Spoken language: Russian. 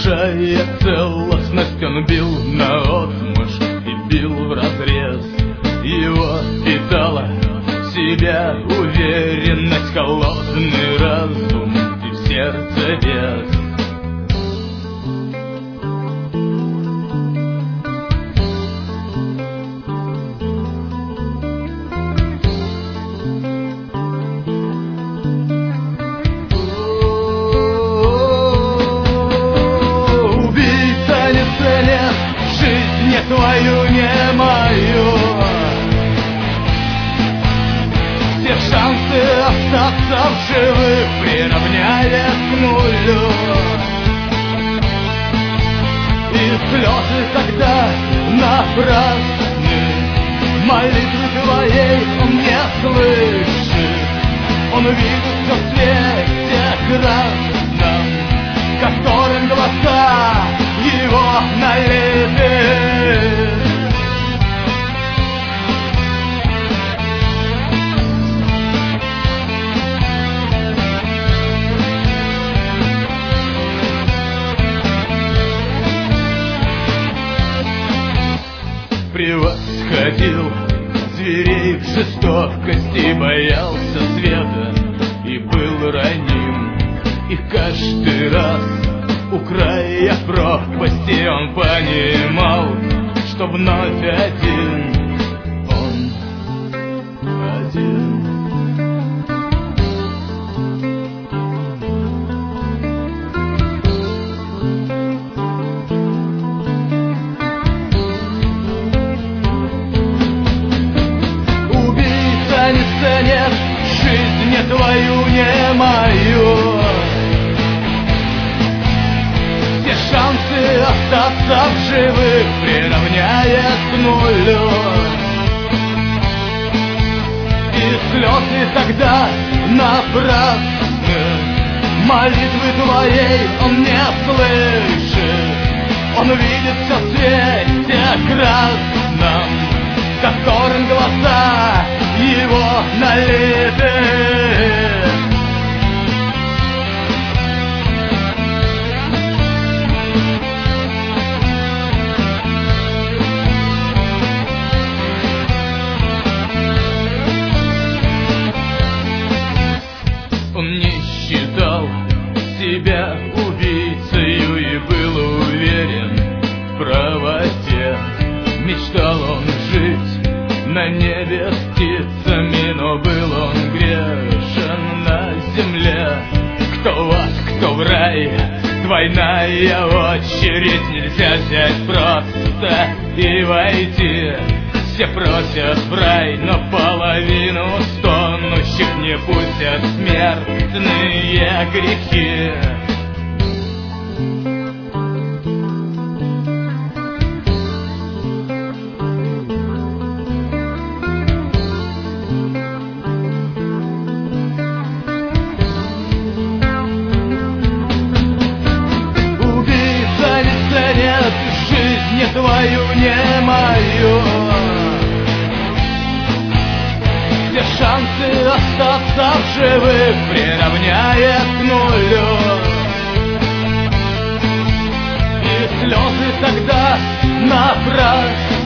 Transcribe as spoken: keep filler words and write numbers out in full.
Нарушая целостность, он бил наотмашь и бил вразрез. Его питала в себя уверенность, холодный разум и в сердце без. Не твою, не мою. Все шансы остаться в живых приравняя к нулю. И слезы тогда напрасны, молитвы твоей он не слышит. Он видит все в свете красном, которым глаза его налиты. Превосходил зверей в жестокости, боялся света и был раним. И каждый раз у края пропасти он понимал, что вновь один, он один. Убийца не ценит жизнь, не твою, не мою. Шансы остаться в живых приравняя к нулю. И слезы тогда напрасны, молитвы твоей он не слышит. Он видит все в свете красном, которым глаза его налиты. Он не считал себя убийцею и был уверен в правоте. Мечтал он жить на небе с птицами, но был он грешен на земле. Кто в ад, кто в рай, двойная очередь. Нельзя взять просто и войти. Все просят в рай, но половину стонущих не пустят смертные грехи. Убийца не ценит жизнь, не твою, не мою. Все шансы остаться в живых приравняя к нулю. И слезы тогда напрасны,